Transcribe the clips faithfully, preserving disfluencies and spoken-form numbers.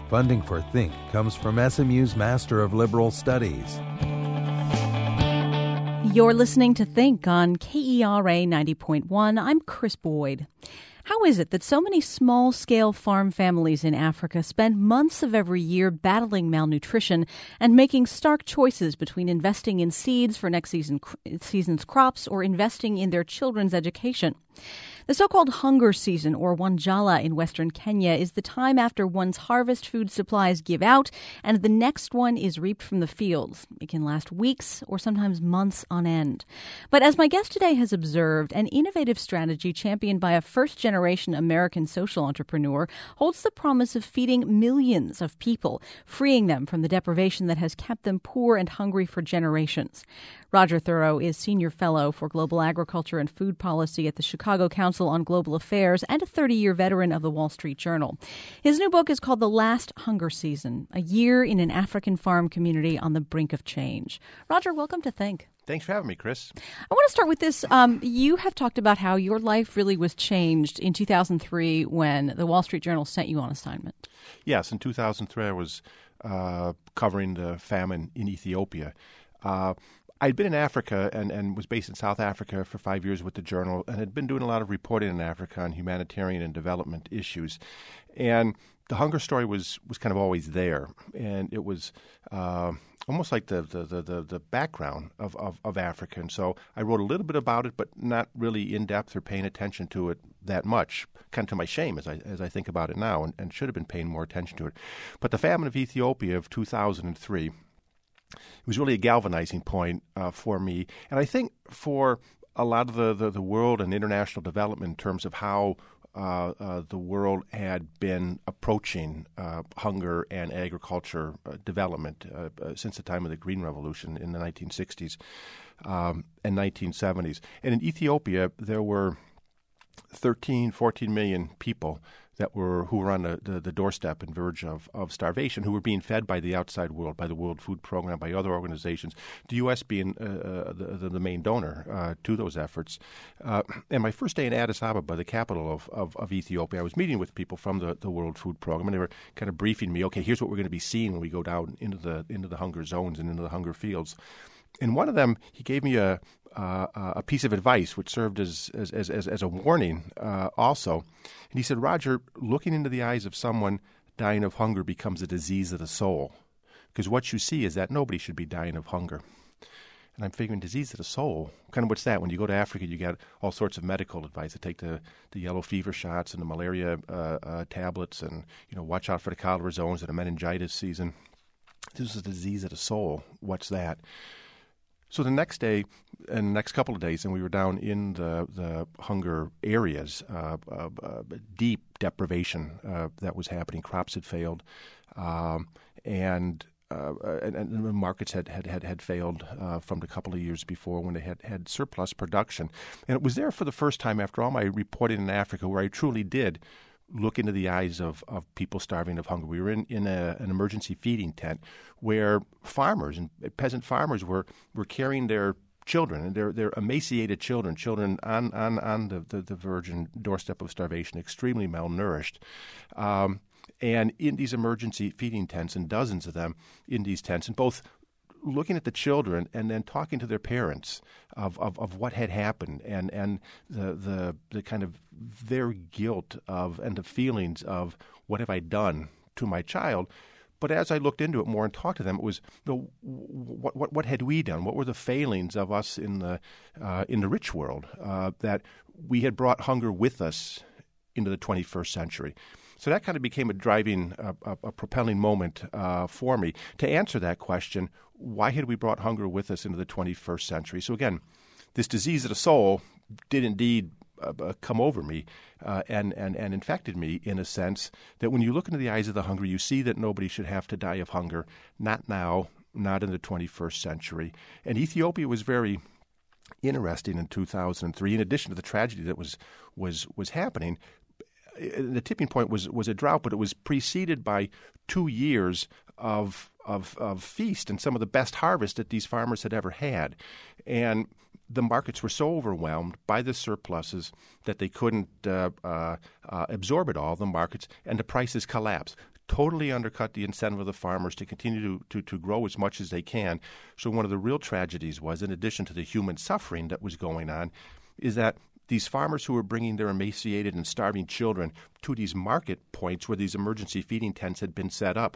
Funding for Think comes from S M U's Master of Liberal Studies. You're listening to Think on K E R A ninety point one. I'm Chris Boyd. How is it that so many small-scale farm families in Africa spend months of every year battling malnutrition and making stark choices between investing in seeds for next season, season's crops or investing in their children's education? The so-called hunger season, or Wanjala in western Kenya, is the time after one's harvest food supplies give out and the next one is reaped from the fields. It can last weeks or sometimes months on end. But as my guest today has observed, an innovative strategy championed by a first-generation American social entrepreneur holds the promise of feeding millions of people, freeing them from the deprivation that has kept them poor and hungry for generations. Roger Thurow is Senior Fellow for Global Agriculture and Food Policy at the Chicago Council on Global Affairs and a thirty-year veteran of the Wall Street Journal. His new book is called The Last Hunger Season, a year in an African farm community on the brink of change. Roger, welcome to Think. Thanks for having me, Chris. I want to start with this. Um, you have talked about how your life really was changed in two thousand three when the Wall Street Journal sent you on assignment. Yes, in two thousand three I was uh, covering the famine in Ethiopia. Uh, I'd been in Africa and, and was based in South Africa for five years with the Journal and had been doing a lot of reporting in Africa on humanitarian and development issues. And the hunger story was, was kind of always there. And it was uh, almost like the, the, the, the background of, of, of Africa. And so I wrote a little bit about it, but not really in depth or paying attention to it that much, kind of to my shame as I as I think about it now, and, and should have been paying more attention to it. But the famine of Ethiopia of two thousand three, it was really a galvanizing point uh, for me. And I think for a lot of the, the, the world and international development in terms of how uh, uh, the world had been approaching uh, hunger and agriculture uh, development uh, uh, since the time of the Green Revolution in the nineteen sixties um, and nineteen seventies. And in Ethiopia, there were thirteen, fourteen million people that were who were on the, the, the doorstep and verge of, of starvation, who were being fed by the outside world, by the World Food Program, by other organizations, the U S being uh, the, the main donor uh, to those efforts. Uh, and my first day in Addis Ababa, the capital of, of, of Ethiopia, I was meeting with people from the, the World Food Program, and they were kind of briefing me, okay, here's what we're going to be seeing when we go down into the into the hunger zones and into the hunger fields. And one of them, he gave me a uh, a piece of advice which served as as as, as a warning uh, also. And he said, Roger, looking into the eyes of someone dying of hunger becomes a disease of the soul, because what you see is that nobody should be dying of hunger. And I'm figuring disease of the soul, kind of what's that? When you go to Africa, you get all sorts of medical advice to take the, the yellow fever shots and the malaria uh, uh, tablets, and you know, watch out for the cholera zones and the meningitis season. This is a disease of the soul. What's that? So the next day, and the next couple of days, and we were down in the, the hunger areas, uh, uh, uh, deep deprivation uh, that was happening. Crops had failed, um, and, uh, and and the markets had had had, had failed uh, from the couple of years before when they had had surplus production. And it was there for the first time after all my reporting in Africa where I truly did look into the eyes of, of people starving of hunger. We were in, in a, an emergency feeding tent where farmers and peasant farmers were, were carrying their children, and their, their emaciated children, children on, on, on the, the, the verge and doorstep of starvation, extremely malnourished. Um, and in these emergency feeding tents, and dozens of them in these tents, and both looking at the children and then talking to their parents of, of, of what had happened and, and the, the the kind of their guilt of and the feelings of what have I done to my child. But as I looked into it more and talked to them, it was, you know, what what what had we done? What were the failings of us in the uh, in the rich world uh, that we had brought hunger with us into the twenty-first century? So that kind of became a driving, uh, a, a propelling moment uh, for me to answer that question. Why had we brought hunger with us into the twenty-first century? So again, this disease of the soul did indeed uh, uh, come over me uh, and, and, and infected me in a sense that when you look into the eyes of the hungry, you see that nobody should have to die of hunger, not now, not in the twenty-first century. And Ethiopia was very interesting in two thousand three, in addition to the tragedy that was was was happening. The tipping point was, was a drought, but it was preceded by two years of, of of feast and some of the best harvest that these farmers had ever had. And the markets were so overwhelmed by the surpluses that they couldn't uh, uh, uh, absorb it all, the markets, and the prices collapsed. totally undercut the incentive of the farmers to continue to, to, to grow as much as they can. So one of the real tragedies was, in addition to the human suffering that was going on, is that these farmers who were bringing their emaciated and starving children to these market points where these emergency feeding tents had been set up.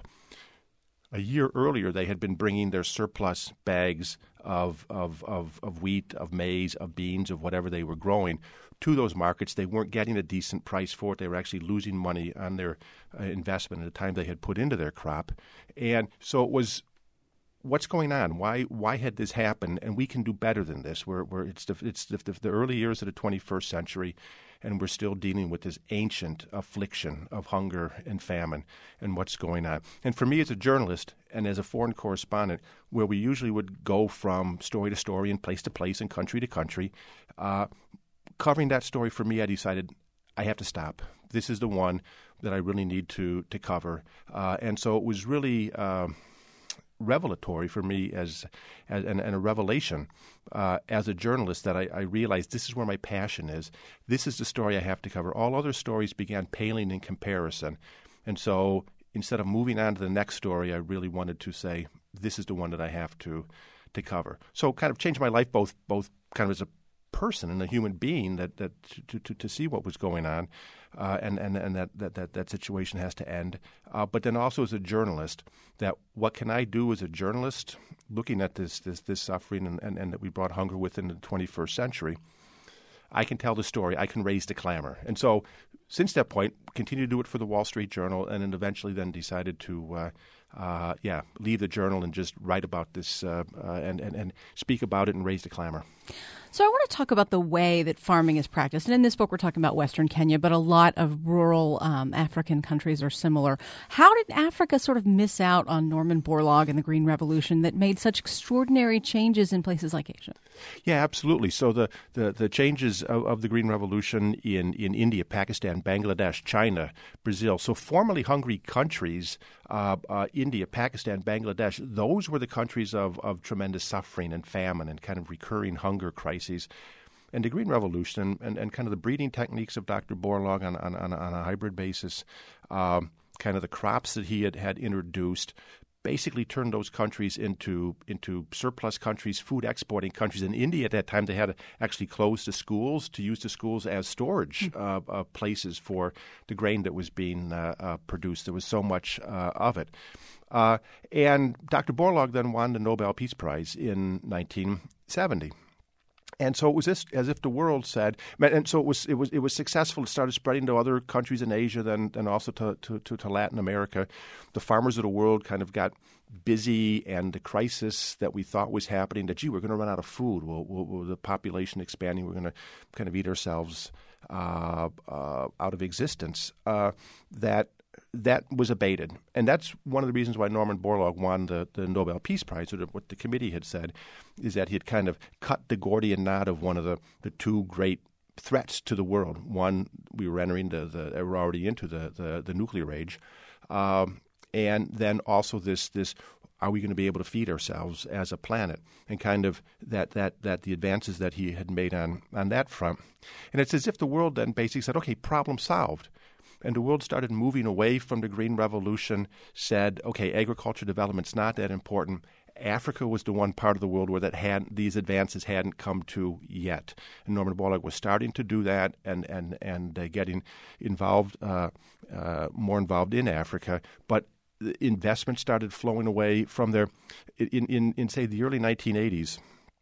A year earlier, they had been bringing their surplus bags of, of, of, of wheat, of maize, of beans, of whatever they were growing to those markets. They weren't getting a decent price for it. They were actually losing money on their uh, investment at the time they had put into their crop. And so it was, what's going on? Why why had this happened? And we can do better than this. We're, we're, it's the, it's the, the early years of the twenty-first century, and we're still dealing with this ancient affliction of hunger and famine and what's going on. And for me as a journalist and as a foreign correspondent, where we usually would go from story to story and place to place and country to country, uh, covering that story for me, I decided I have to stop. This is the one that I really need to, to cover. Uh, and so it was really Uh, revelatory for me as, as and, and a revelation uh, as a journalist that I, I realized this is where my passion is. This is the story I have to cover. All other stories began paling in comparison. And so instead of moving on to the next story, I really wanted to say, this is the one that I have to to cover. So kind of changed my life both both kind of as a person and a human being that, that to, to, to see what was going on uh, and, and, and that, that, that, that situation has to end. Uh, but then also as a journalist, that what can I do as a journalist looking at this this, this suffering and, and, and that we brought hunger within the twenty-first century, I can tell the story. I can raise the clamor. And so since that point, continue to do it for the Wall Street Journal and then eventually then decided to, uh, uh, yeah, leave the journal and just write about this uh, uh, and, and, and speak about it and raise the clamor. So I want to talk about the way that farming is practiced. And in this book, we're talking about Western Kenya, but a lot of rural um, African countries are similar. How did Africa sort of miss out on Norman Borlaug and the Green Revolution that made such extraordinary changes in places like Asia? Yeah, absolutely. So the, the, the changes of, of the Green Revolution in, in India, Pakistan, Bangladesh, China, Brazil, so formerly hungry countries, uh, uh, India, Pakistan, Bangladesh, those were the countries of, of tremendous suffering and famine and kind of recurring hunger crises. And the Green Revolution and, and kind of the breeding techniques of Doctor Borlaug on, on, on, on a hybrid basis, um, kind of the crops that he had, had introduced, basically turned those countries into into surplus countries, food exporting countries. In India at that time, they had to actually close the schools to use the schools as storage uh, uh, places for the grain that was being uh, uh, produced. There was so much uh, of it. Uh, and Doctor Borlaug then won the Nobel Peace Prize in nineteen seventy. And so it was this, as if the world said, and so it was it was it was successful. It started spreading to other countries in Asia, then and also to, to, to, to Latin America. The farmers of the world kind of got busy, and the crisis that we thought was happening, that, gee, we're going to run out of food. Well, we'll, we'll, the population expanding, we're going to kind of eat ourselves uh, uh, out of existence. Uh, that that was abated. And that's one of the reasons why Norman Borlaug won the, the Nobel Peace Prize, or what the committee had said, is that he had kind of cut the Gordian knot of one of the, the two great threats to the world. One, we were entering the, the we're already into the, the, the nuclear age. Um, and then also this, this are we going to be able to feed ourselves as a planet? And kind of that that that the advances that he had made on, on that front. And it's as if the world then basically said, okay, problem solved. And the world started moving away from the Green Revolution, said, okay, agriculture development's not that important. Africa was the one part of the world where that had these advances hadn't come to yet. And Norman Borlaug was starting to do that and and and uh, getting involved, uh, uh, more involved in Africa. But investment started flowing away from there. In, in, in say, the early nineteen eighties,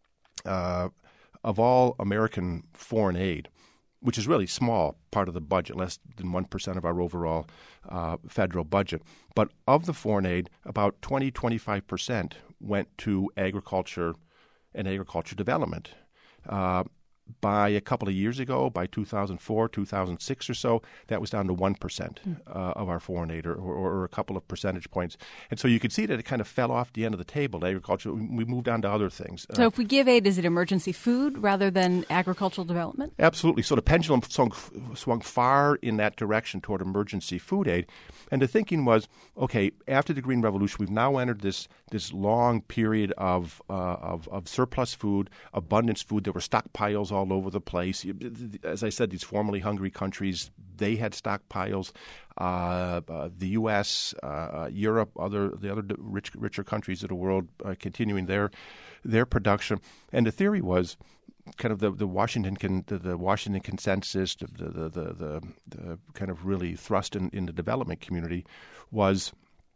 uh, of all American foreign aid, which is really small part of the budget, less than one percent of our overall uh, federal budget. But of the foreign aid, about twenty, twenty-five percent went to agriculture and agriculture development. Uh, by a couple of years ago, by two thousand four, two thousand six or so, that was down to one percent uh, of our foreign aid, or, or, or a couple of percentage points. And so you could see that it kind of fell off the end of the table, agriculture. We moved on to other things. So uh, if we give aid, is it emergency food rather than agricultural development? Absolutely. So the pendulum swung, swung far in that direction toward emergency food aid. And the thinking was, okay, after the Green Revolution, we've now entered this this long period of, uh, of, of surplus food, abundance food. There were stockpiles stockpiles all over the place. As I said, these formerly hungry countries, they had stockpiles. Uh, uh, the U S, uh, Europe, other the other rich, richer countries of the world uh, continuing their their production. And the theory was kind of the, the Washington con, the, the Washington consensus, the the, the the the kind of really thrust in, in the development community was,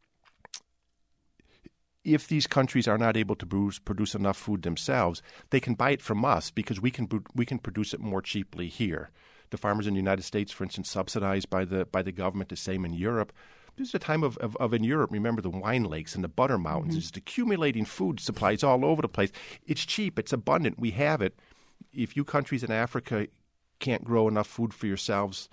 if these countries are not able to produce, produce enough food themselves, they can buy it from us because we can we can produce it more cheaply here. The farmers in the United States, for instance, subsidized by the by the government. The same in Europe. This is a time of, of, of in Europe, remember the wine lakes and the butter mountains, mm-hmm. just accumulating food supplies all over the place. It's cheap. It's abundant. We have it. If you countries in Africa can't grow enough food for yourselves,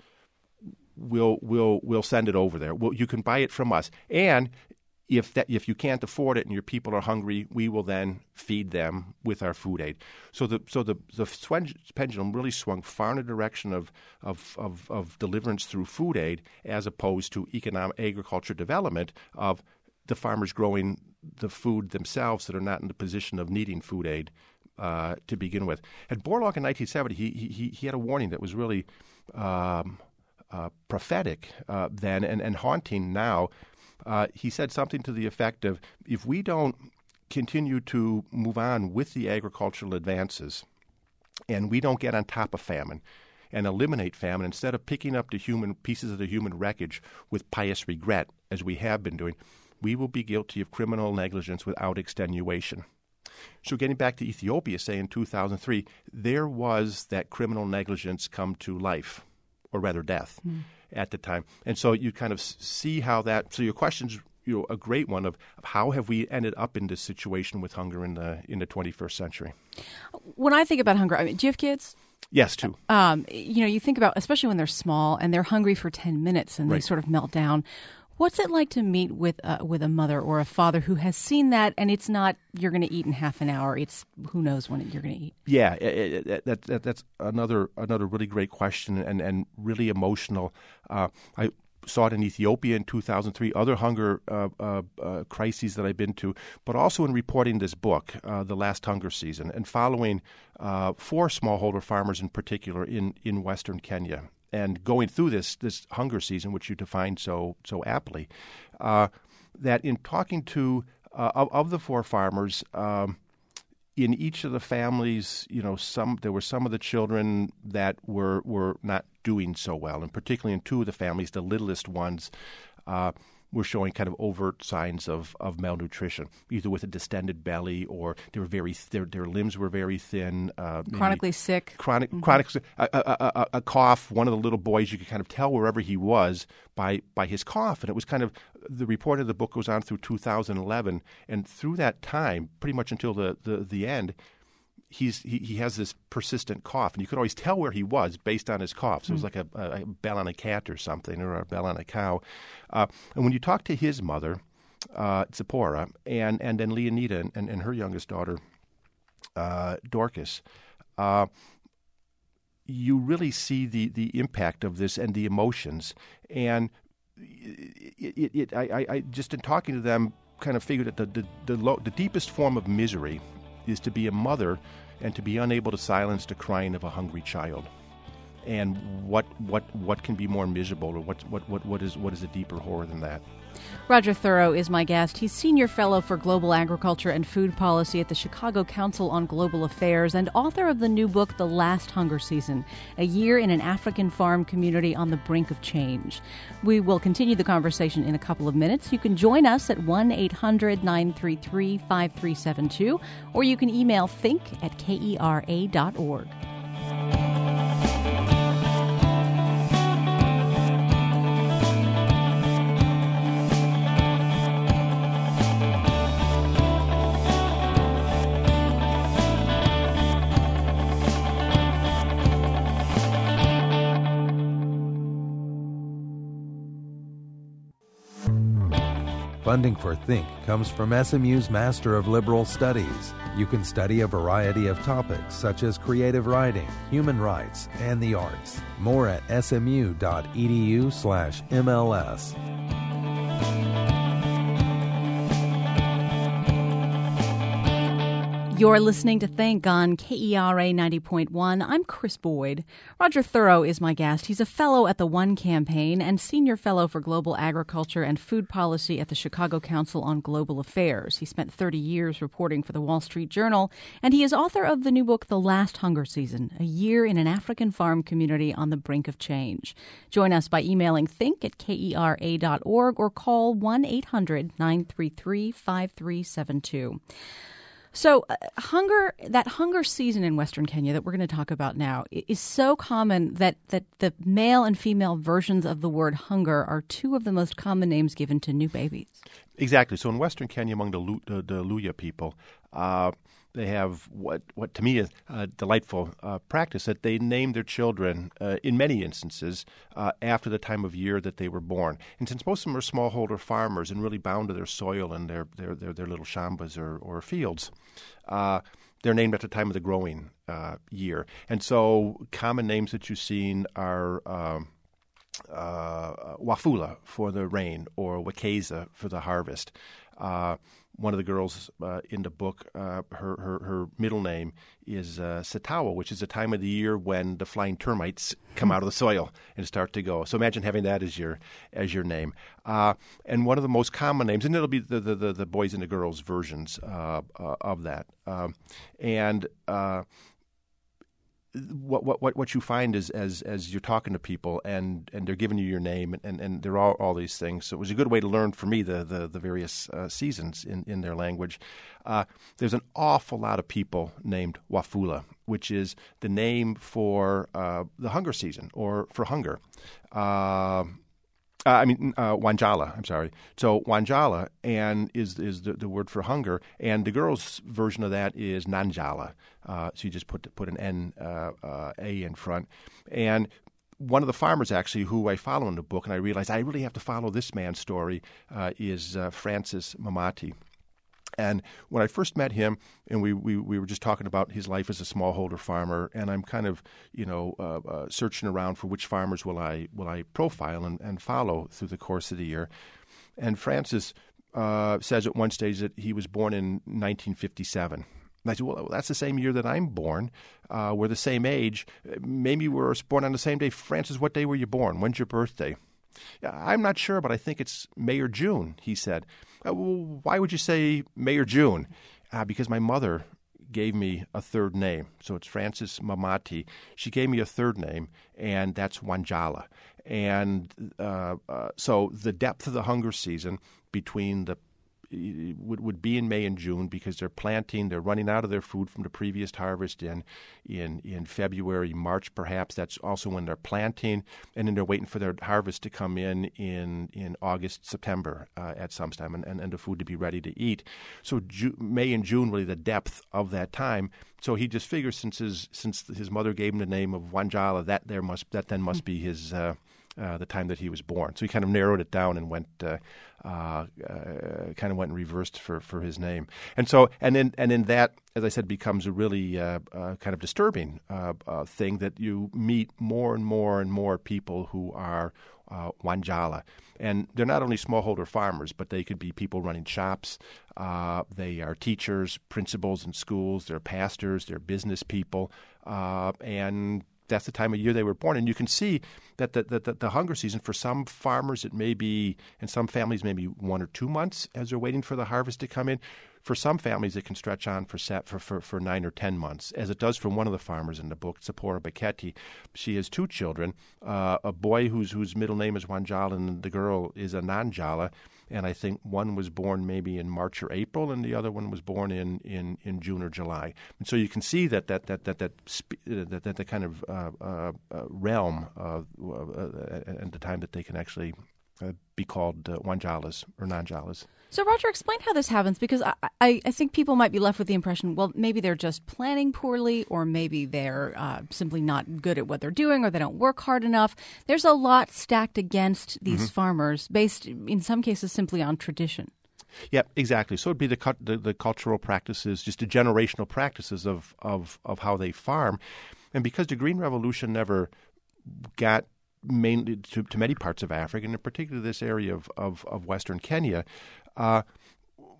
we'll we'll we'll send it over there. We'll, you can buy it from us. And if that if you can't afford it and your people are hungry, we will then feed them with our food aid. So the so the the pendulum really swung far in the direction of of of, of deliverance through food aid, as opposed to economic agriculture development of the farmers growing the food themselves that are not in the position of needing food aid uh, to begin with. At Borlaug in nineteen seventy, he he he had a warning that was really um, uh, prophetic uh, then and, and haunting now. Uh, he said something to the effect of, if we don't continue to move on with the agricultural advances and we don't get on top of famine and eliminate famine, instead of picking up the human pieces of the human wreckage with pious regret, as we have been doing, we will be guilty of criminal negligence without extenuation. So getting back to Ethiopia, say in two thousand three, there was that criminal negligence come to life, or rather death. Mm. At the time. And so you kind of see how that, so your question's, you know, a great one of, of how have we ended up in this situation with hunger in the in the twenty-first century. When I think about hunger, I mean, do you have kids? Yes, two. Um, you know, you think about, especially when they're small and they're hungry for ten minutes and right. they sort of melt down. What's it like to meet with uh, with a mother or a father who has seen that, and it's not you're going to eat in half an hour. It's who knows when you're going to eat. Yeah, it, it, that, that, that's another another really great question and, and really emotional. Uh, I saw it in Ethiopia in two thousand three, other hunger uh, uh, uh, crises that I've been to, but also in reporting this book, uh, The Last Hunger Season, and following uh, four smallholder farmers in particular in, in Western Kenya. And going through this this hunger season, which you defined so so aptly, uh, that in talking to uh, of, of the four farmers, um, in each of the families, you know, some there were some of the children that were were not doing so well, and particularly in two of the families, the littlest ones, uh, were showing kind of overt signs of, of malnutrition, either with a distended belly or they were very their their limbs were very thin, uh, chronically sick, chronic mm-hmm. chronic a, a, a, a cough. One of the little boys, you could kind of tell wherever he was by by his cough, and it was kind of the report of the book goes on through two thousand eleven, and through that time, pretty much until the the, the end. He's he, he has this persistent cough, and you could always tell where he was based on his cough. So mm. it was like a, a, a bell on a cat or something, or a bell on a cow. Uh, and when you talk to his mother, uh, Zipporah, and, and then Leonida and, and, and her youngest daughter, uh, Dorcas, uh, you really see the, the impact of this and the emotions. And it, it, it, I, I just in talking to them, kind of figured that the the, the, low, the deepest form of misery is to be a mother and to be unable to silence the crying of a hungry child. And what what what can be more miserable, or what what what what is what is a deeper horror than that? Roger Thurow is my guest. He's Senior Fellow for Global Agriculture and Food Policy at the Chicago Council on Global Affairs and author of the new book, The Last Hunger Season, A Year in an African Farm Community on the Brink of Change. We will continue the conversation in a couple of minutes. You can join us at one eight hundred nine three three five three seven two, or you can email think at K E R A dot org. Funding for Think comes from S M U's Master of Liberal Studies. You can study a variety of topics such as creative writing, human rights, and the arts. More at smu.edu slash MLS. You're listening to Think on K E R A ninety point one. I'm Chris Boyd. Roger Thorough is my guest. He's a fellow at the One Campaign and senior fellow for global agriculture and food policy at the Chicago Council on Global Affairs. He spent thirty years reporting for the Wall Street Journal, and he is author of the new book, The Last Hunger Season, A Year in an African Farm Community on the Brink of Change. Join us by emailing think at K E R A dot org or call one eight hundred nine three three five three seven two. So uh, hunger, that hunger season in Western Kenya that we're going to talk about now is so common that, that the male and female versions of the word hunger are two of the most common names given to new babies. Exactly. So in Western Kenya, among the, Lu- the, the Luya people, uh, they have what, what to me is a delightful uh, practice that they name their children, uh, in many instances, uh, after the time of year that they were born. And since most of them are smallholder farmers and really bound to their soil and their their their, their little shambas or, or fields, uh, they're named at the time of the growing uh, year. And so common names that you've seen are um, uh, Wafula for the rain or Wakeza for the harvest. Uh, one of the girls uh, in the book, uh, her, her her middle name is uh, Satawa, which is a time of the year when the flying termites come out of the soil and start to go. So imagine having that as your as your name. Uh, and one of the most common names, and it'll be the the, the, the boys and the girls versions uh, uh, of that. Um, and uh, What what what you find is as as you're talking to people and, and they're giving you your name and, and they're all, all these things. So it was a good way to learn for me the the, the various uh, seasons in, in their language. Uh, there's an awful lot of people named Wafula, which is the name for uh, the hunger season or for hunger. Uh, Uh, I mean, uh, Wanjala, I'm sorry. So Wanjala and is is the, the word for hunger, and the girls' version of that is Nanjala. Uh, so you just put put an N, uh, uh, A in front. And one of the farmers, actually, who I follow in the book, and I realized I really have to follow this man's story, uh, is uh, Francis Mamati. And when I first met him, and we, we, we were just talking about his life as a smallholder farmer, and I'm kind of, you know, uh, uh, searching around for which farmers will I will I profile and, and follow through the course of the year. And Francis uh, says at one stage that he was born in nineteen fifty-seven. And I said, well, that's the same year that I'm born. Uh, we're the same age. Maybe we were born on the same day. Francis, what day were you born? When's your birthday? I'm not sure, but I think it's May or June, he said. Uh, well, why would you say May or June? Uh, because my mother gave me a third name. So it's Francis Mamati. She gave me a third name, and that's Wanjala. And uh, uh, so the depth of the hunger season between the Would, would be in May and June because they're planting, they're running out of their food from the previous harvest in in in February, March perhaps. That's also when they're planting, and then they're waiting for their harvest to come in in, in August, September uh, at some time, and, and, and the food to be ready to eat. So Ju- May and June, really the depth of that time. So he just figures since his since his mother gave him the name of Wanjala, that there must that then must be his uh, uh, the time that he was born. So he kind of narrowed it down and went. Uh, Uh, uh, kind of went and reversed for, for his name, and so and then and then that, as I said, becomes a really uh, uh, kind of disturbing uh, uh, thing that you meet more and more and more people who are uh, Wanjala, and they're not only smallholder farmers, but they could be people running shops. Uh, they are teachers, principals in schools. They're pastors. They're business people, uh, and that's the time of year they were born. And you can see that the, the, the, the hunger season, for some farmers, it may be, and some families, maybe one or two months as they're waiting for the harvest to come in. For some families, it can stretch on for for, for, for nine or ten months, as it does for one of the farmers in the book, Zipporah Beketi. She has two children, uh, a boy whose whose middle name is Wanjala, and the girl is a Nanjala. And I think one was born maybe in March or April, and the other one was born in, in, in June or July. And so you can see that that that that that that, that, that kind of uh, uh, realm uh, uh, and the time that they can actually uh, be called uh, Wanjalas or Nanjalas. So, Roger, explain how this happens, because I, I, I think people might be left with the impression, well, maybe they're just planning poorly, or maybe they're uh, simply not good at what they're doing, or they don't work hard enough. There's a lot stacked against these mm-hmm. farmers, based in some cases simply on tradition. Yeah, exactly. So it'd be the, the the cultural practices, just the generational practices of, of, of how they farm. And because the Green Revolution never got mainly to, to many parts of Africa, and in particular this area of, of, of Western Kenya, uh,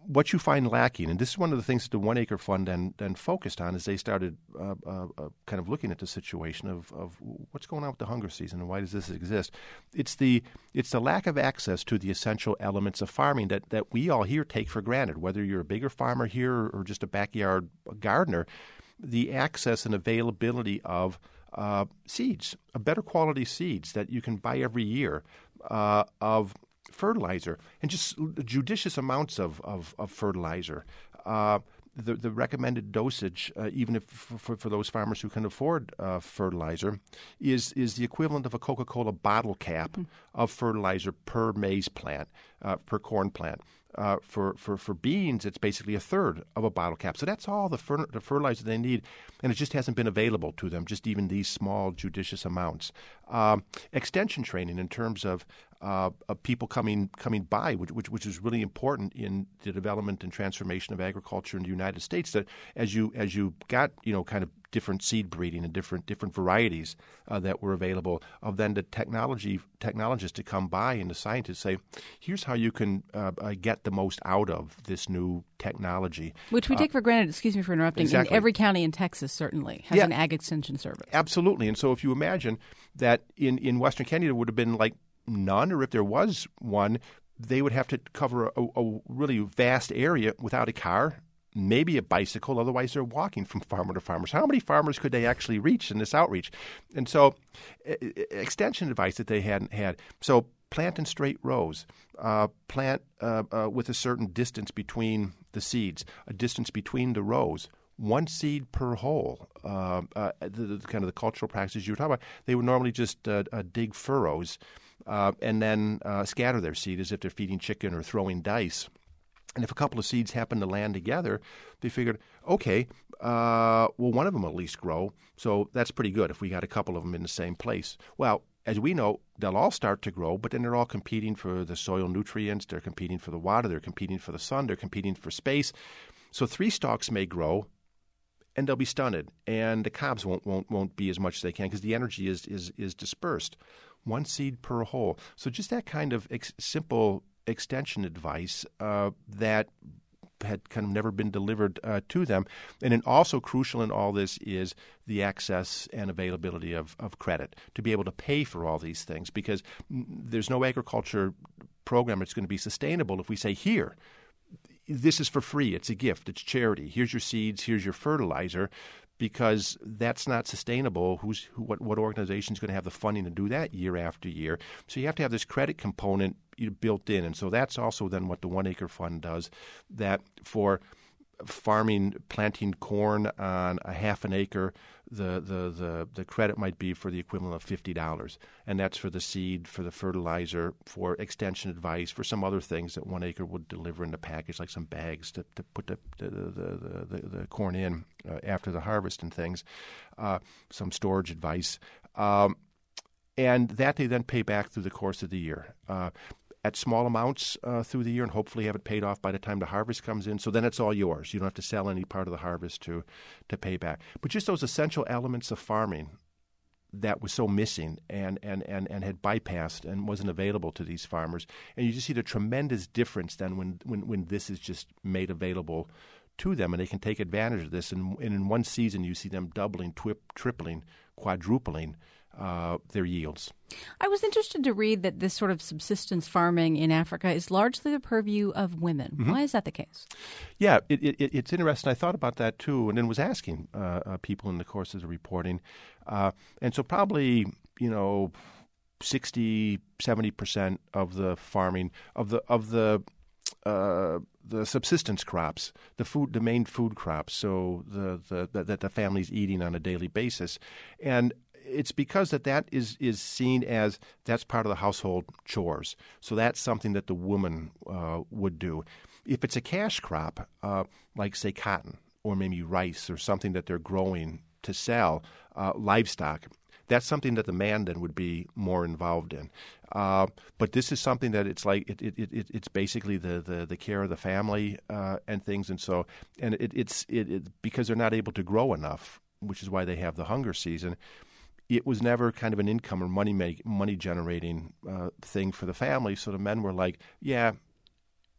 what you find lacking, and this is one of the things that the One Acre Fund then, then focused on, is they started uh, uh, uh, kind of looking at the situation of, of what's going on with the hunger season and why does this exist. It's the it's the lack of access to the essential elements of farming that, that we all here take for granted, whether you're a bigger farmer here or just a backyard gardener. The access and availability of uh, seeds, a better quality seeds that you can buy every year, uh, of fertilizer, and just judicious amounts of, of, of fertilizer. Uh, the, the recommended dosage, uh, even if for, for those farmers who can afford uh, fertilizer, is is the equivalent of a Coca-Cola bottle cap mm-hmm. of fertilizer per maize plant, uh, per corn plant. Uh, for, for, for beans, it's basically a third of a bottle cap. So that's all the, fer- the fertilizer they need, and it just hasn't been available to them, just even these small, judicious amounts. Um, extension training in terms of, uh, of people coming coming by, which, which which is really important in the development and transformation of agriculture in the United States. That as you as you got you know kind of different seed breeding and different different varieties uh, that were available, of then the technology technologists to come by and the scientists say, here's how you can uh, uh, get the most out of this new technology. Which we uh, take for granted, excuse me for interrupting, exactly. in every county in Texas certainly has yeah. an ag extension service. Absolutely. And so if you imagine that in, in Western Canada there would have been like none, or if there was one, they would have to cover a, a really vast area without a car, maybe a bicycle, otherwise they're walking from farmer to farmer. So how many farmers could they actually reach in this outreach? And so uh, extension advice that they hadn't had. So plant in straight rows, uh, plant uh, uh, with a certain distance between the seeds, a distance between the rows, one seed per hole. Uh, uh, the, the kind of the cultural practices you were talking about, they would normally just uh, uh, dig furrows uh, and then uh, scatter their seed as if they're feeding chicken or throwing dice. And if a couple of seeds happen to land together, they figured, okay, uh, well, one of them will at least grow, so that's pretty good if we got a couple of them in the same place. Well, as we know, they'll all start to grow, but then they're all competing for the soil nutrients, they're competing for the water, they're competing for the sun, they're competing for space. So three stalks may grow, and they'll be stunted, and the cobs won't won't won't be as much as they can because the energy is is is dispersed. One seed per hole. So just that kind of ex- simple extension advice uh, that had kind of never been delivered uh, to them. And then also crucial in all this is the access and availability of, of credit to be able to pay for all these things, because there's no agriculture program that's going to be sustainable if we say, here, this is for free, it's a gift, it's charity, here's your seeds, here's your fertilizer, because that's not sustainable. Who's who, what, what organization is going to have the funding to do that year after year? So you have to have this credit component built in. And so that's also then what the One Acre Fund does, that for farming, planting corn on a half an acre, the, the, the, the credit might be for the equivalent of fifty dollars. And that's for the seed, for the fertilizer, for extension advice, for some other things that One Acre would deliver in the package, like some bags to, to put the, the, the, the, the corn in uh, after the harvest and things, uh, some storage advice. Um, and that they then pay back through the course of the year. Uh, at small amounts uh, through the year, and hopefully have it paid off by the time the harvest comes in. So then it's all yours. You don't have to sell any part of the harvest to to pay back. But just those essential elements of farming that was so missing and, and, and, and had bypassed and wasn't available to these farmers. And you just see the tremendous difference then when, when, when this is just made available to them, and they can take advantage of this. And, and in one season, you see them doubling, twi- tripling, quadrupling Uh, their yields. I was interested to read that this sort of subsistence farming in Africa is largely the purview of women. Mm-hmm. Why is that the case? Yeah, it, it, it's interesting. I thought about that too, and then was asking uh, uh, people in the course of the reporting. Uh, and so probably, you know, sixty, seventy percent of the farming, of the of the Uh, the subsistence crops, the food, the main food crops, so the, the, the that the family's eating on a daily basis, and it's because that that is is seen as that's part of the household chores. So that's something that the woman uh, would do. If it's a cash crop, uh, like say cotton or maybe rice or something that they're growing to sell, uh, livestock, that's something that the man then would be more involved in. Uh, but this is something that it's like it, it, it it's basically the, the, the care of the family uh, and things, and so and it, it's it, it because they're not able to grow enough, which is why they have the hunger season. It was never kind of an income or money make money generating uh, thing for the family. So the men were like, yeah,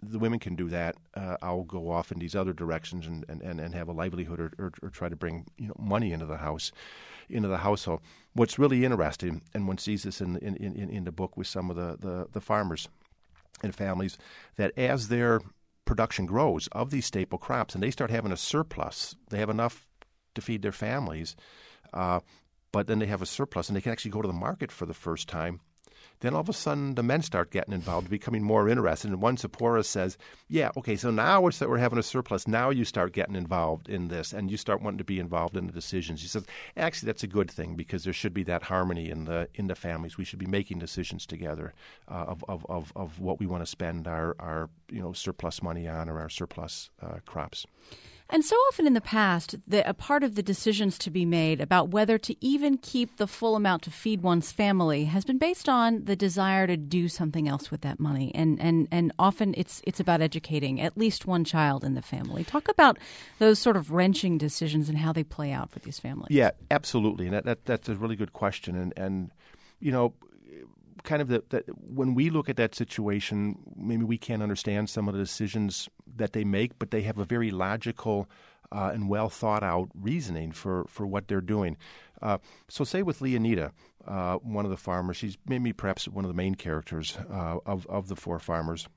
the women can do that. Uh, I'll go off in these other directions and, and, and have a livelihood or, or, or try to bring you know money into the house, into the household. What's really interesting, and one sees this in in, in, in the book with some of the, the, the farmers and families, that as their production grows of these staple crops and they start having a surplus, they have enough to feed their families, uh, but then they have a surplus and they can actually go to the market for the first time. Then all of a sudden the men start getting involved, becoming more interested. And one Zipporah says, yeah, okay, so now it's that we're having a surplus. Now you start getting involved in this and you start wanting to be involved in the decisions. She says, actually, that's a good thing because there should be that harmony in the in the families. We should be making decisions together uh, of, of, of, of what we want to spend our, our you know surplus money on or our surplus uh, crops. And so often in the past, the, a part of the decisions to be made about whether to even keep the full amount to feed one's family has been based on the desire to do something else with that money. And and, and often it's it's about educating at least one child in the family. Talk about those sort of wrenching decisions and how they play out for these families. Yeah, absolutely. And that, that that's a really good question. And, and you know, kind of the, the when we look at that situation, maybe we can't understand some of the decisions that they make, but they have a very logical uh, and well thought out reasoning for, for what they're doing. Uh, so, say with Leonida, uh, one of the farmers, she's maybe perhaps one of the main characters uh, of of the four farmers.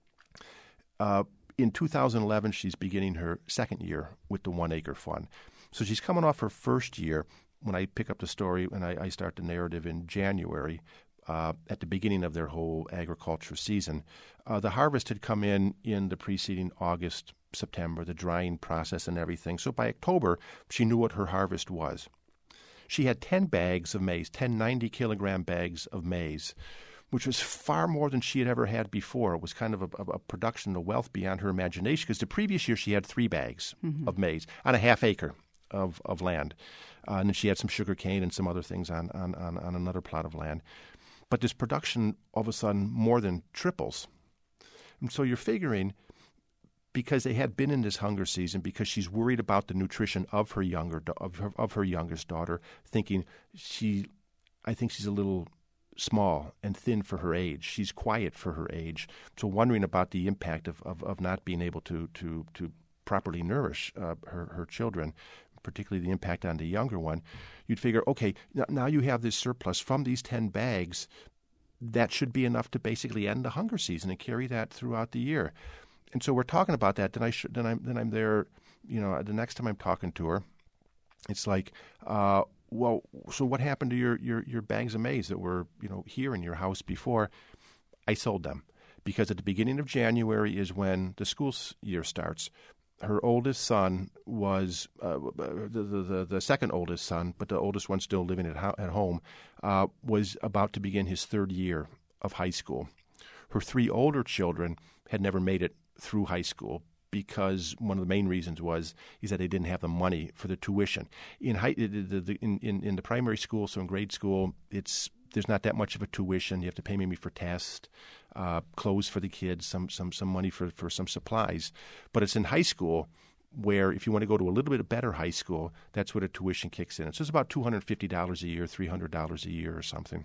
Uh, in two thousand eleven, she's beginning her second year with the One Acre Fund. So she's coming off her first year. When I pick up the story and I, I start the narrative in January. Uh, at the beginning of their whole agriculture season. Uh, the harvest had come in in the preceding August, September, the drying process and everything. So by October, she knew what her harvest was. She had ten bags of maize, ten ninety-kilogram bags of maize, which was far more than she had ever had before. It was kind of a, a production, a wealth beyond her imagination, because the previous year she had three bags mm-hmm. of maize on a half acre of, of land. Uh, and then she had some sugar cane and some other things on, on, on, on another plot of land. But this production all of a sudden more than triples. And so you're figuring, because they had been in this hunger season, because she's worried about the nutrition of her younger of her, of her youngest daughter, thinking she, I think she's a little small and thin for her age. She's quiet for her age. So wondering about the impact of, of, of not being able to to to properly nourish uh, her her children, particularly the impact on the younger one, you'd figure, okay, now you have this surplus from these ten bags. That should be enough to basically end the hunger season and carry that throughout the year. And so we're talking about that. Then I should, then I'm then I'm there. You know, the next time I'm talking to her, it's like, uh, well, so what happened to your, your your bags of maize that were you know here in your house before? I sold them because at the beginning of January is when the school year starts. Her oldest son was uh, the, the the second oldest son, but the oldest one still living at ho- at home, uh, was about to begin his third year of high school. Her three older children had never made it through high school because one of the main reasons was is that they didn't have the money for the tuition. In high, the, the, in, in in the primary school, so in grade school, it's there's not that much of a tuition. You have to pay maybe for tests, uh, clothes for the kids, some some some money for, for some supplies. But it's in high school where if you want to go to a little bit better high school, that's where the tuition kicks in. So it's about two hundred fifty dollars a year, three hundred dollars a year or something.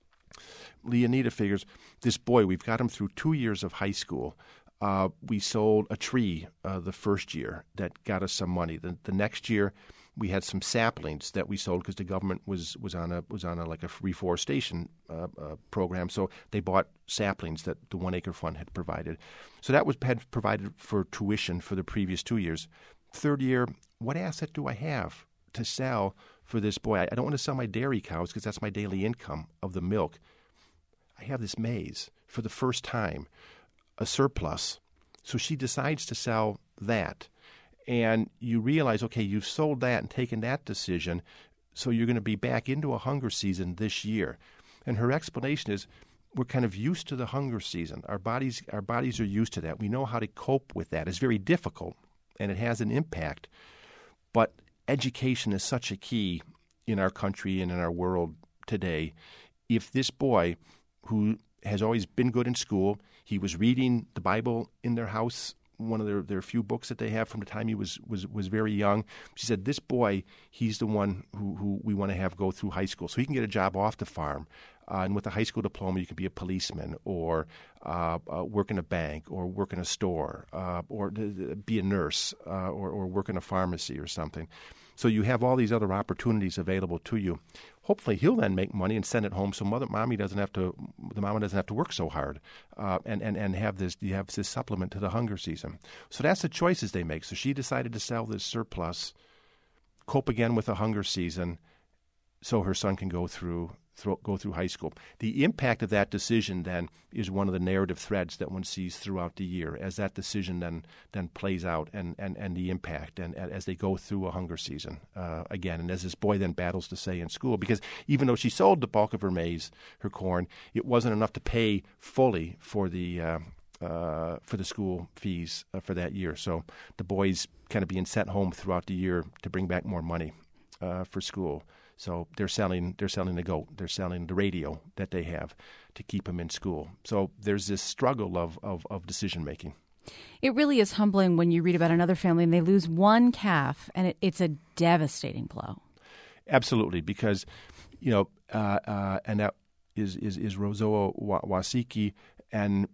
Leonida figures, this boy, we've got him through two years of high school. Uh, we sold a tree uh, the first year that got us some money. The, the next year, we had some saplings that we sold because the government was, was on a was on a like a reforestation uh, uh, program. So they bought saplings that the One Acre Fund had provided. So that was had provided for tuition for the previous two years. Third year, what asset do I have to sell for this boy? I, I don't want to sell my dairy cows because that's my daily income of the milk. I have this maize for the first time, a surplus. So she decides to sell that. And you realize, okay, you've sold that and taken that decision, so you're going to be back into a hunger season this year. And her explanation is, we're kind of used to the hunger season. Our bodies, our bodies are used to that. We know how to cope with that. It's very difficult, and it has an impact. But education is such a key in our country and in our world today. If this boy, who has always been good in school, he was reading the Bible in their house, one of their, their few books that they have from the time he was, was, was very young. She said, this boy, he's the one who, who we want to have go through high school so he can get a job off the farm. Uh, and with a high school diploma, you can be a policeman or uh, uh, work in a bank or work in a store uh, or uh, be a nurse uh, or, or work in a pharmacy or something. So you have all these other opportunities available to you. Hopefully, he'll then make money and send it home, so mother, mommy doesn't have to. The mama doesn't have to work so hard, uh, and and and have this. You have this supplement to the hunger season. So that's the choices they make. So she decided to sell this surplus, cope again with a hunger season, so her son can go through. Through, go through high school. The impact of that decision then is one of the narrative threads that one sees throughout the year as that decision then then plays out and, and, and the impact and, and as they go through a hunger season uh, again and as this boy then battles to stay in school because even though she sold the bulk of her maize, her corn, it wasn't enough to pay fully for the uh, uh, for the school fees uh, for that year. So the boy's kind of being sent home throughout the year to bring back more money uh, for school. So they're selling they're selling the goat. They're selling the radio that they have to keep him in school. So there's this struggle of, of, of decision-making. It really is humbling when you read about another family and they lose one calf, and it, it's a devastating blow. Absolutely, because, you know, uh, uh, and that is, is, is Rozoa Wasiki, and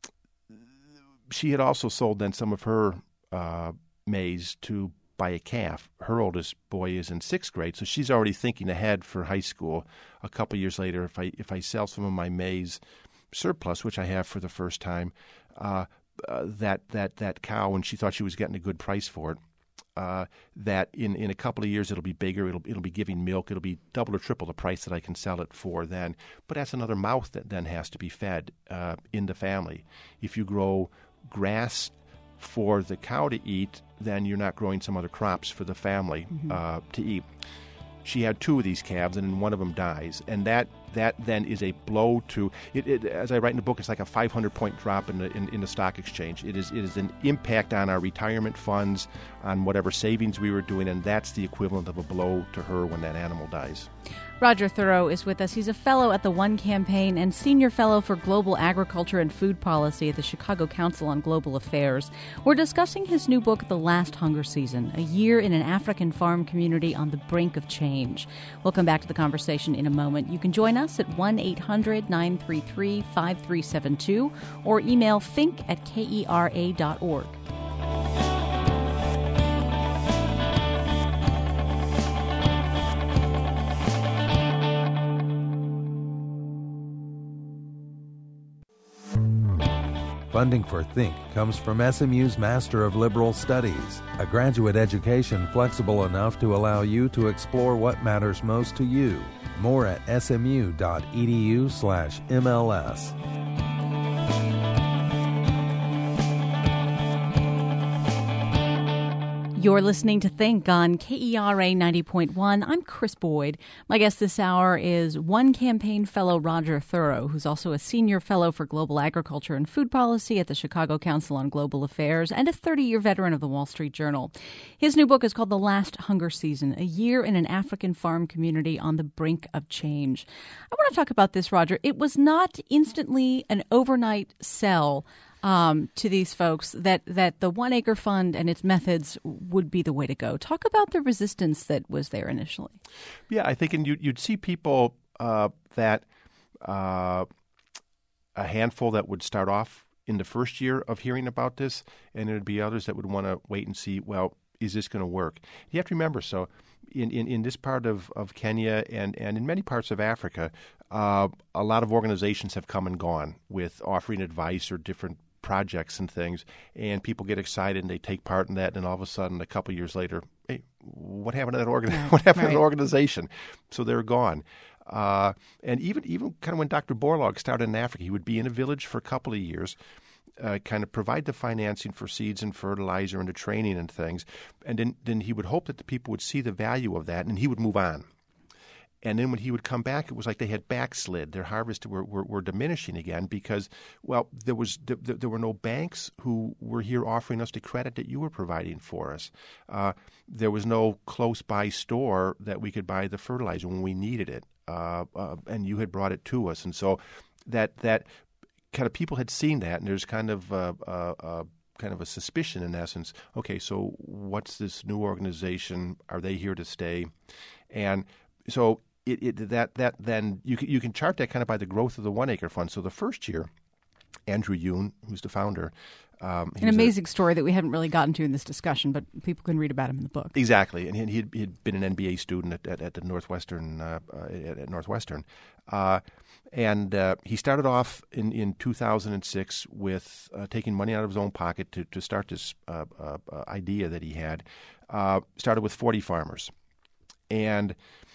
she had also sold then some of her uh, maize to buy a calf. Her oldest boy is in sixth grade, so she's already thinking ahead for high school. A couple years later, if I if I sell some of my maize surplus, which I have for the first time, uh, uh, that that that cow, and she thought she was getting a good price for it. Uh, that in, in a couple of years it'll be bigger. It'll it'll be giving milk. It'll be double or triple the price that I can sell it for then. But that's another mouth that then has to be fed uh, in the family. If you grow grass for the cow to eat, then you're not growing some other crops for the family mm-hmm. uh, to eat. She had two of these calves, and one of them dies, and that that then is a blow to it. it as I write in the book, it's like a five hundred point drop in the in, in the stock exchange. It is it is an impact on our retirement funds, on whatever savings we were doing, and that's the equivalent of a blow to her when that animal dies. Roger Thurow is with us. He's a fellow at the One Campaign and senior fellow for global agriculture and food policy at the Chicago Council on Global Affairs. We're discussing his new book, The Last Hunger Season, a year in an African farm community on the brink of change. We'll come back to the conversation in a moment. You can join us at one eight hundred nine three three five three seven two or email think at kera dot org. Funding for Think comes from S M U's Master of Liberal Studies, a graduate education flexible enough to allow you to explore what matters most to you. More at smu.edu slash MLS. You're listening to Think on K E R A ninety point one. I'm Chris Boyd. My guest this hour is One Campaign fellow Roger Thurow, who's also a senior fellow for global agriculture and food policy at the Chicago Council on Global Affairs and a thirty-year veteran of the Wall Street Journal. His new book is called The Last Hunger Season, a year in an African farm community on the brink of change. I want to talk about this, Roger. It was not instantly an overnight sell Um, to these folks that, that the One Acre Fund and its methods would be the way to go. Talk about the resistance that was there initially. Yeah, I think and you, you'd see people uh, that uh, a handful that would start off in the first year of hearing about this, and there'd be others that would want to wait and see, well, is this going to work? You have to remember, so in, in, in this part of, of Kenya and, and in many parts of Africa, uh, a lot of organizations have come and gone with offering advice or different projects and things, and people get excited and they take part in that, and all of a sudden, a couple of years later, hey, what happened to that organ- Right. what happened Right. to the organization? So they're gone. Uh, and even even kind of when Doctor Borlaug started in Africa, he would be in a village for a couple of years, uh, kind of provide the financing for seeds and fertilizer and the training and things, and then, then he would hope that the people would see the value of that, and he would move on. And then when he would come back, it was like they had backslid. Their harvests were, were, were diminishing again because, well, there was there, there were no banks who were here offering us the credit that you were providing for us. Uh, there was no close-by store that we could buy the fertilizer when we needed it, uh, uh, and you had brought it to us. And so that that kind of people had seen that, and there's kind of uh, uh, uh, kind of a suspicion in essence. Okay, so what's this new organization? Are they here to stay? And so it, it that that then you can, you can chart that kind of by the growth of the one acre fund. So the first year, Andrew Yoon, who's the founder. Um, An amazing a, story that we haven't really gotten to in this discussion, but people can read about him in the book. Exactly, and he had been an N B A student at, at, at the Northwestern uh, at, at Northwestern, uh, and uh, he started off in, in two thousand six with uh, taking money out of his own pocket to to start this uh, uh, idea that he had. Uh, started with forty farmers, and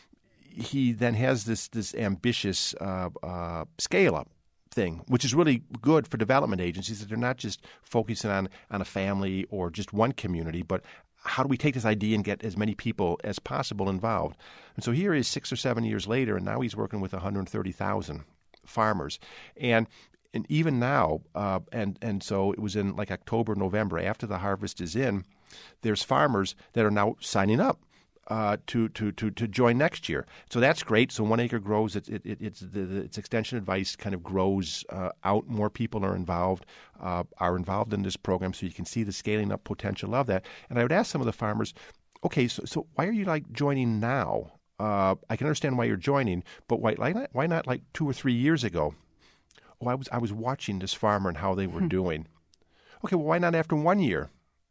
he then has this this ambitious uh, uh, scale up thing, which is really good for development agencies, that they're not just focusing on, on a family or just one community, but how do we take this idea and get as many people as possible involved? And so here he is six or seven years later, and now he's working with one hundred thirty thousand farmers. And and even now, uh, and, and so it was in like October, November, after the harvest is in, there's farmers that are now signing up Uh, to, to, to, to join next year. So that's great. So One Acre grows. It, it, it, it's the, the, its extension advice kind of grows uh, out. More people are involved, uh, are involved in this program, so you can see the scaling up potential of that. And I would ask some of the farmers, okay, so, so why are you like joining now? Uh, I can understand why you're joining, but why, why, not, why not like two or three years ago? Oh, I was, I was watching this farmer and how they were doing. Okay, well, why not after one year?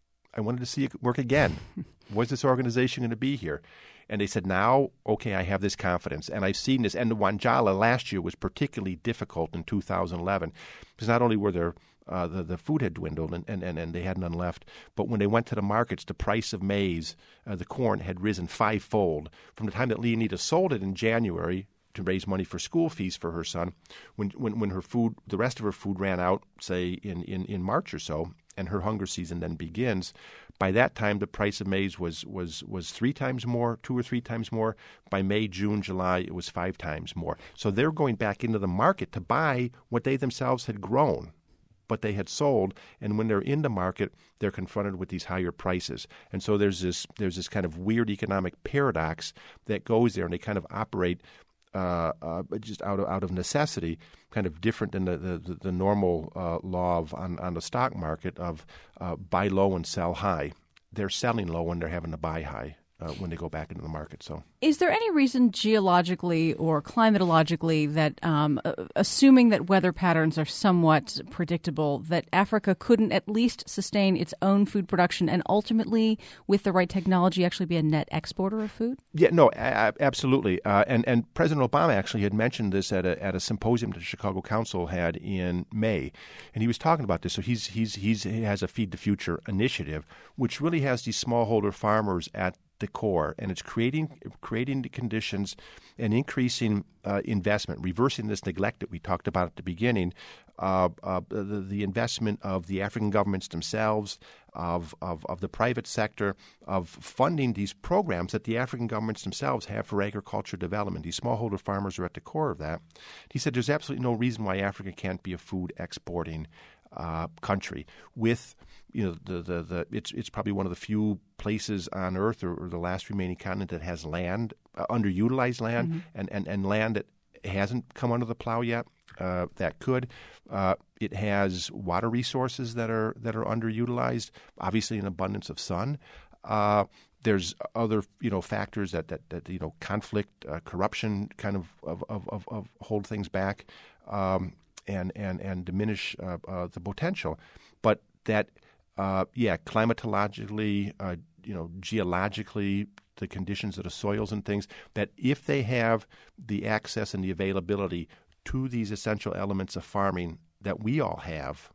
I wanted to see it work again. Was this organization going to be here? And they said, now, okay, I have this confidence. And I've seen this. And the Wanjala last year was particularly difficult in two thousand eleven because not only were there uh, the, the food had dwindled and, and, and, and they had none left, but when they went to the markets, the price of maize, uh, the corn, had risen fivefold. From the time that Leonida sold it in January to raise money for school fees for her son, when when, when her food, the rest of her food ran out, say, in, in, in March or so, and her hunger season then begins. By that time, the price of maize was, was, was three times more, two or three times more. By May, June, July, it was five times more. So they're going back into the market to buy what they themselves had grown, but they had sold. And when they're in the market, they're confronted with these higher prices. And so there's this there's this kind of weird economic paradox that goes there, and they kind of operate Uh, uh, just out of out of necessity, kind of different than the the, the normal uh, law of on, on the stock market of uh, buy low and sell high. They're selling low when they're having to buy high uh, when they go back into the market. So, is there any reason geologically or climatologically that, um, uh, assuming that weather patterns are somewhat predictable, that Africa couldn't at least sustain its own food production and ultimately, with the right technology, actually be a net exporter of food? Yeah, no, a- absolutely. Uh, and and President Obama actually had mentioned this at a at a symposium that the Chicago Council had in May, and he was talking about this. So he's he's he's he has a Feed the Future initiative, which really has these smallholder farmers at the core, and it's creating creating the conditions and increasing uh, investment, reversing this neglect that we talked about at the beginning, uh, uh, the, the investment of the African governments themselves, of, of of the private sector, of funding these programs that the African governments themselves have for agriculture development. These smallholder farmers are at the core of that. He said there's absolutely no reason why Africa can't be a food exporting uh, country with, you know, the, the, the it's it's probably one of the few places on Earth, or, or the last remaining continent, that has land, uh, underutilized land, mm-hmm. and, and, and land that hasn't come under the plow yet. Uh, that could. Uh, it has water resources that are that are underutilized. Obviously, an abundance of sun. Uh, there's other, you know, factors that that, that you know, conflict, uh, corruption, kind of of, of, of, of hold things back, um, and and and diminish uh, uh, the potential. But that. Uh, yeah, climatologically, uh, you know, geologically, the conditions of the soils and things, that if they have the access and the availability to these essential elements of farming that we all have,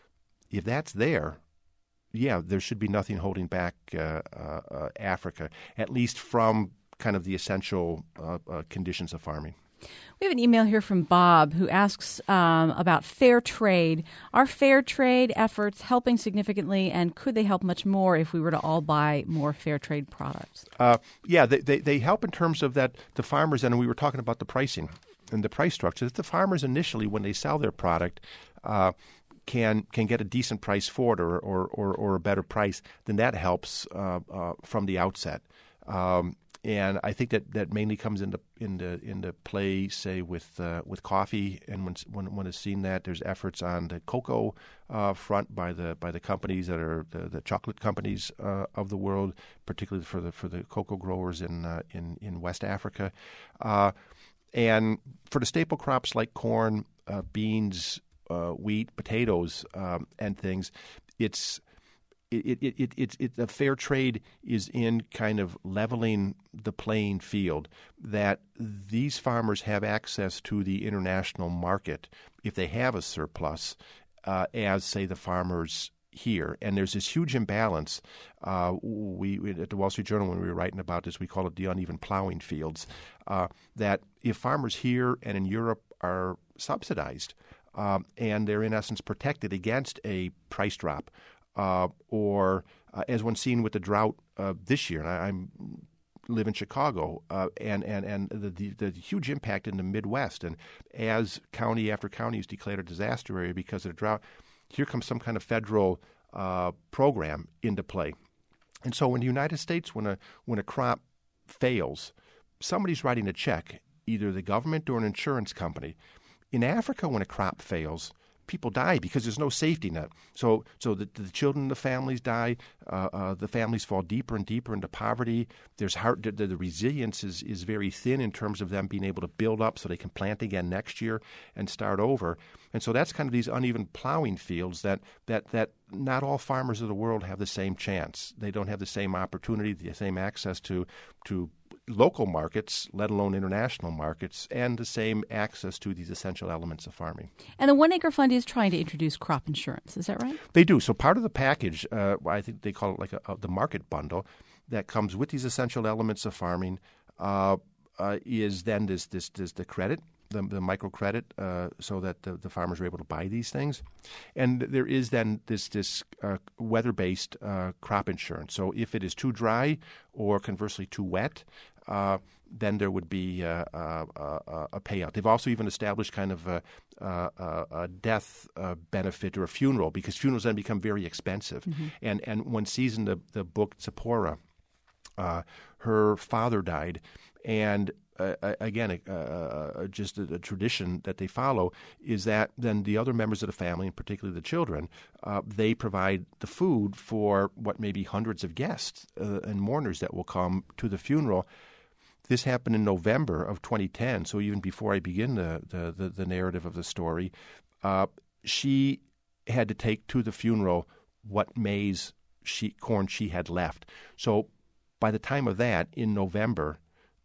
if that's there, yeah, there should be nothing holding back uh, uh, uh, Africa, at least from kind of the essential uh, uh, conditions of farming. We have an email here from Bob who asks um, about fair trade. Are fair trade efforts helping significantly, and could they help much more if we were to all buy more fair trade products? Uh, yeah, they, they, they help in terms of that the farmers, and we were talking about the pricing and the price structure, that the farmers initially, when they sell their product, uh, can can get a decent price for it, or, or, or, or a better price, then that helps uh, uh, from the outset. Um, and I think that, that mainly comes into into into play, say with uh, with coffee, and when when one has seen that, there's efforts on the cocoa uh, front by the by the companies that are the, the chocolate companies uh, of the world, particularly for the for the cocoa growers in uh, in in West Africa, uh, and for the staple crops like corn, uh, beans, uh, wheat, potatoes, um, and things, it's It, it, it, it, it, the fair trade is in kind of leveling the playing field, that these farmers have access to the international market if they have a surplus, uh, as, say, the farmers here. And there's this huge imbalance. Uh, we at the Wall Street Journal, when we were writing about this, we call it the uneven plowing fields, uh, that if farmers here and in Europe are subsidized, um, and they're in essence protected against a price drop, Uh, or uh, as one's seen with the drought uh, this year, and I I'm, live in Chicago, uh, and and and the, the the huge impact in the Midwest, and as county after county is declared a disaster area because of the drought, here comes some kind of federal uh, program into play. And so, in the United States, when a when a crop fails, somebody's writing a check, either the government or an insurance company. In Africa, when a crop fails, people die because there's no safety net. So so the, the children, the families die. Uh, uh, the families fall deeper and deeper into poverty. There's hard, the, the resilience is, is very thin in terms of them being able to build up so they can plant again next year and start over. And so that's kind of these uneven plowing fields that, that, that not all farmers of the world have the same chance. They don't have the same opportunity, the same access to to local markets, let alone international markets, and the same access to these essential elements of farming. And the One Acre Fund is trying to introduce crop insurance. Is that right? They do. So part of the package, uh, I think they call it like a, a, the market bundle, that comes with these essential elements of farming, uh, uh, is then this, this, this the credit, the, the microcredit, uh, so that the, the farmers are able to buy these things. And there is then this, this uh, weather-based uh, crop insurance. So if it is too dry or conversely too wet, Uh, then there would be uh, uh, uh, a payout. They've also even established kind of a, a, a death uh, benefit or a funeral, because funerals then become very expensive. Mm-hmm. And and one sees in the, the book Zipporah, uh, her father died, and uh, again, uh, uh, just a, a tradition that they follow is that then the other members of the family, and particularly the children, uh, they provide the food for what may be hundreds of guests uh, and mourners that will come to the funeral. This happened in November of twenty ten, so even before I begin the, the, the, the narrative of the story, uh, she had to take to the funeral what maize she, corn she had left. So by the time of that, in November,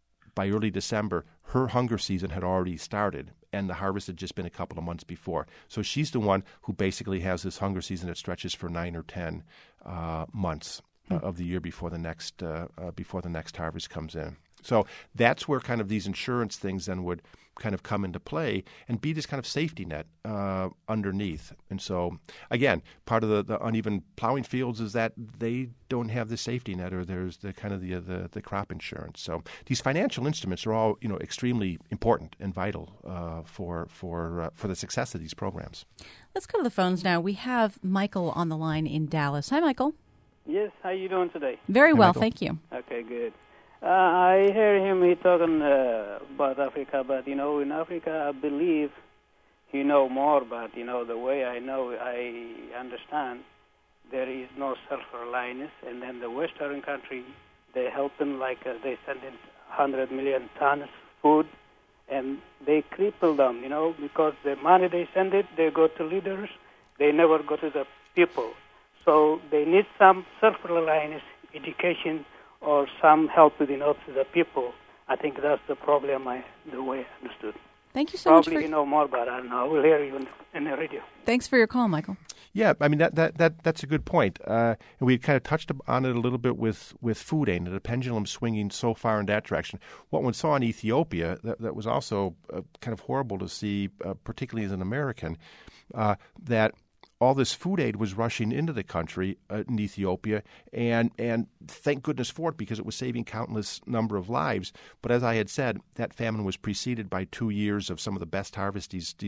by early December, her hunger season had already started, and the harvest had just been a couple of months before. So she's the one who basically has this hunger season that stretches for nine or ten uh, months uh, of the year before the next uh, uh, before the next harvest comes in. So that's where kind of these insurance things then would kind of come into play and be this kind of safety net uh, underneath. And so, again, part of the, the uneven plowing fields is that they don't have the safety net, or there's the kind of the, the the crop insurance. So these financial instruments are all, you know, extremely important and vital uh, for for uh, for the success of these programs. Let's go to the phones now. We have Michael on the line in Dallas. Hi, Michael. Yes, how you doing today? Very Hi, well, Michael. thank you. Okay, good. Uh, I hear him he talking uh, about Africa, but you know, in Africa, I believe he know more. But you know, the way I know, I understand there is no self-reliance, and then the Western country, they help them like uh, they send in one hundred million tons food, and they cripple them, you know, because the money they send it, they go to leaders, they never go to the people. So they need some self-reliance, education, or some help with, you know, to the people. I think that's the problem, I, the way I understood. Thank you so Probably much. For... you know more, but I don't know. I will hear you in, in the radio. Thanks for your call, Michael. Yeah, I mean, that, that, that that's a good point. Uh, and we kind of touched on it a little bit with, with food aid, and the pendulum swinging so far in that direction. What one saw in Ethiopia, that, that was also uh, kind of horrible to see, uh, particularly as an American, uh, that all this food aid was rushing into the country uh, in Ethiopia, and and thank goodness for it, because it was saving countless number of lives. But as I had said, that famine was preceded by two years of some of the best harvests these, these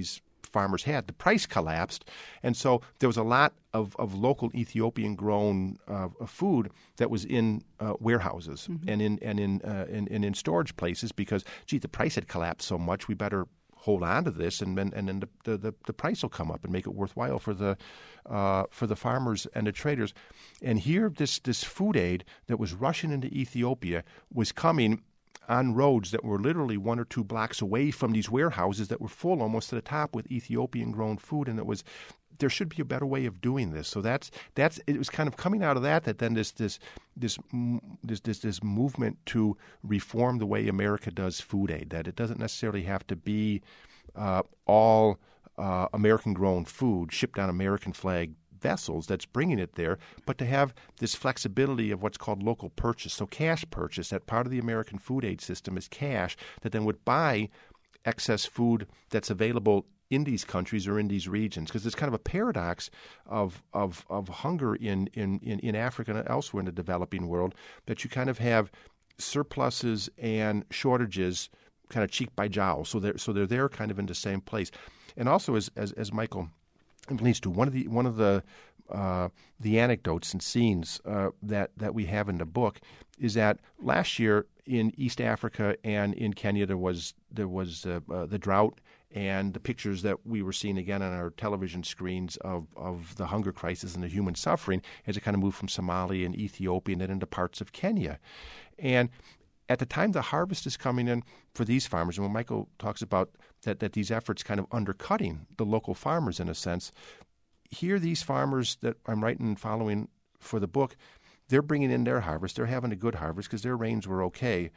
farmers had, the price collapsed. And so there was a lot of, of local Ethiopian-grown uh, food that was in uh, warehouses mm-hmm. and in and in, uh, in, in in storage places because, gee, the price had collapsed so much, we better hold on to this, and then and then the, the, the price will come up and make it worthwhile for the uh, for the farmers and the traders. And here, this this food aid that was rushing into Ethiopia was coming on roads that were literally one or two blocks away from these warehouses that were full almost to the top with Ethiopian-grown food, and it was there should be a better way of doing this. So that's that's it was kind of coming out of that that then this this this this this, this movement to reform the way America does food aid, that it doesn't necessarily have to be uh, all uh, American-grown food shipped on American flag vessels that's bringing it there, but to have this flexibility of what's called local purchase, so cash purchase, that part of the American food aid system is cash that then would buy excess food that's available in these countries or in these regions, because there's kind of a paradox of of, of hunger in, in, in, in Africa and elsewhere in the developing world, that you kind of have surpluses and shortages kind of cheek by jowl, so they're, so they're there kind of in the same place. And also, as as, as Michael leads to, one of the one of the uh, the anecdotes and scenes uh, that that we have in the book is that last year in East Africa and in Kenya there was there was uh, uh, the drought, and the pictures that we were seeing again on our television screens of, of the hunger crisis and the human suffering as it kind of moved from Somalia and Ethiopia and then into parts of Kenya. And at the time the harvest is coming in for these farmers, and when Michael talks about that, that these efforts kind of undercutting the local farmers in a sense, here these farmers that I'm writing and following for the book, they're bringing in their harvest. They're having a good harvest because their rains were okay.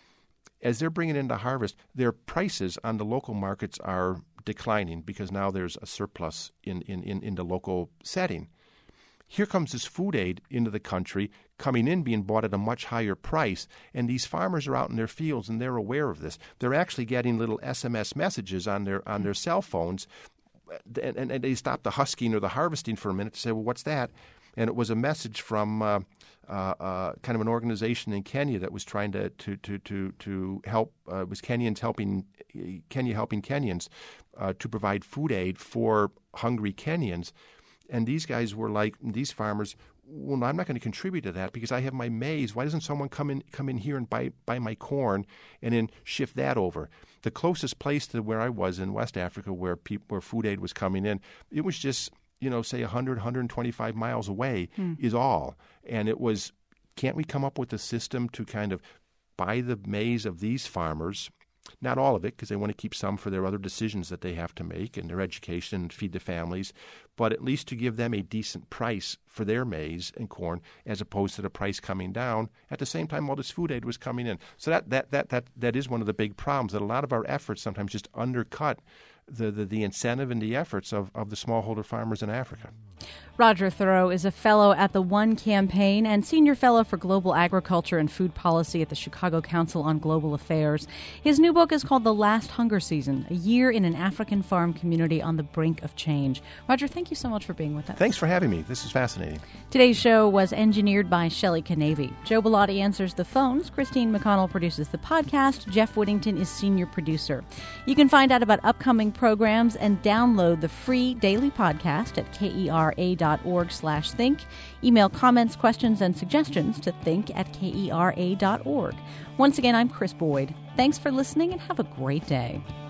As they're bringing in the harvest, their prices on the local markets are declining because now there's a surplus in, in, in, in the local setting. Here comes this food aid into the country, coming in, being bought at a much higher price, and these farmers are out in their fields and they're aware of this. They're actually getting little S M S messages on their on their cell phones, and, and, and they stop the husking or the harvesting for a minute to say, well, what's that? And it was a message from uh, uh, uh, kind of an organization in Kenya that was trying to to to to, to help. Uh, was Kenyans helping Kenya helping Kenyans uh, to provide food aid for hungry Kenyans. And these guys were like, these farmers, well, no, I'm not going to contribute to that because I have my maize. Why doesn't someone come in come in here and buy buy my corn and then shift that over? The closest place to where I was in West Africa where people, where food aid was coming in, it was just, you know, say one hundred, one hundred twenty-five miles away hmm. is all. And it was, can't we come up with a system to kind of buy the maize of these farmers? Not all of it, because they want to keep some for their other decisions that they have to make and their education and feed the families, but at least to give them a decent price for their maize and corn as opposed to the price coming down at the same time all this food aid was coming in. So that that that that, that is one of the big problems, that a lot of our efforts sometimes just undercut the, the, the incentive and the efforts of, of the smallholder farmers in Africa. Roger Thoreau is a fellow at the One Campaign and senior fellow for global agriculture and food policy at the Chicago Council on Global Affairs. His new book is called The Last Hunger Season, A Year in an African Farm Community on the Brink of Change. Roger, thank you so much for being with us. Thanks for having me. This is fascinating. Today's show was engineered by Shelley Canavy. Joe Bellotti answers the phones. Christine McConnell produces the podcast. Jeff Whittington is senior producer. You can find out about upcoming programs and download the free daily podcast at K E R A dot org slash think. Email comments, questions, and suggestions to think at K E R A dot org. Once again, I'm Chris Boyd. Thanks for listening and have a great day.